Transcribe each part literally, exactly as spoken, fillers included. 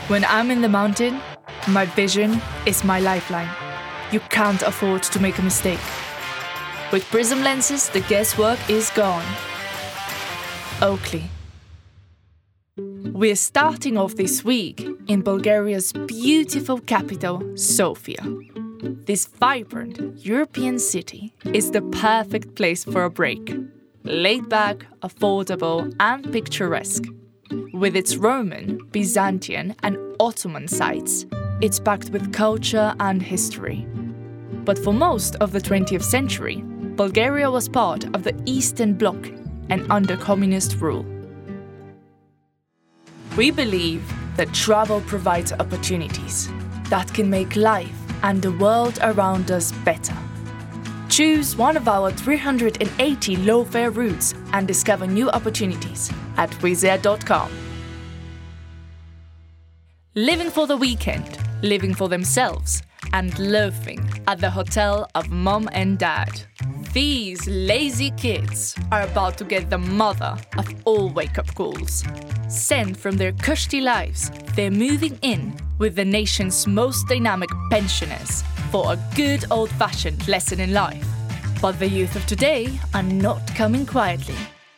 When I'm in the mountain, my vision is my lifeline. You can't afford to make a mistake. With Prism lenses, the guesswork is gone. Oakley. We're starting off this week in Bulgaria's beautiful capital, Sofia. This vibrant European city is the perfect place for a break. Laid back, affordable, and picturesque. With its Roman, Byzantine, and Ottoman sites, it's packed with culture and history. But for most of the twentieth century, Bulgaria was part of the Eastern Bloc and under communist rule. We believe that travel provides opportunities that can make life and the world around us better. Choose one of our three hundred eighty low-fare routes and discover new opportunities at wizz air dot com. Living for the weekend, living for themselves, and loafing at the hotel of mom and dad. These lazy kids are about to get the mother of all wake-up calls. Sent from their cushy lives, they're moving in with the nation's most dynamic pensioners for a good old-fashioned lesson in life. But the youth of today are not coming quietly.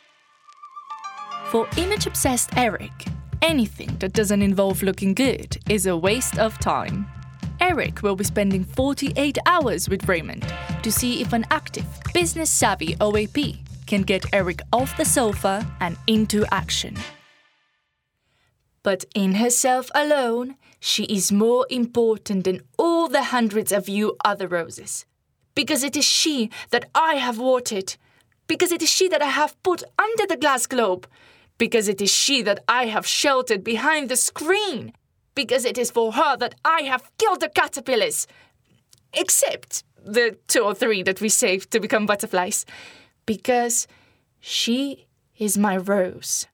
For image-obsessed Eric, anything that doesn't involve looking good is a waste of time. Eric will be spending forty-eight hours with Raymond to see if an active, business-savvy O A P can get Eric off the sofa and into action. But in herself alone, she is more important than all the hundreds of you other roses. Because it is she that I have watered. Because it is she that I have put under the glass globe. Because it is she that I have sheltered behind the screen. Because it is for her that I have killed the caterpillars. Except the two or three that we saved to become butterflies. Because she is my rose.